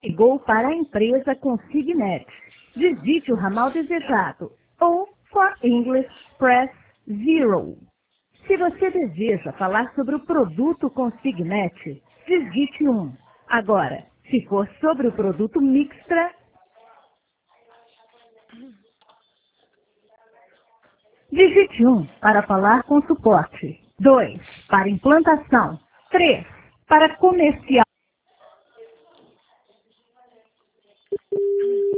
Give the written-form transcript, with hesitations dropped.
Ligou para a empresa Consignet. Digite o ramal desejado. Ou, for English, press 0. Se você deseja falar sobre o produto Consignet, digite 1. Agora, se for sobre o produto Mixtra, digite 1 para falar com suporte. 2 para implantação. 3 para comercial.